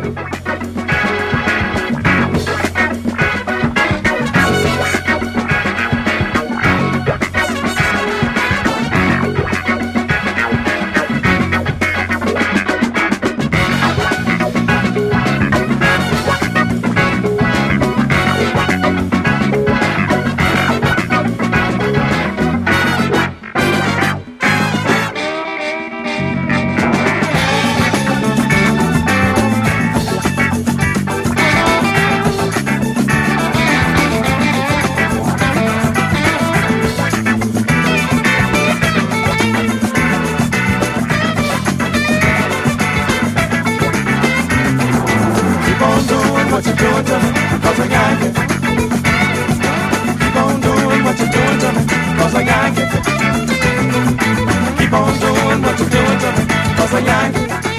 what you're doing to me, cause I yank it. Keep on doing what you're doing to me, cause I yank it. Keep on doing what you're doing to me, cause I yank it.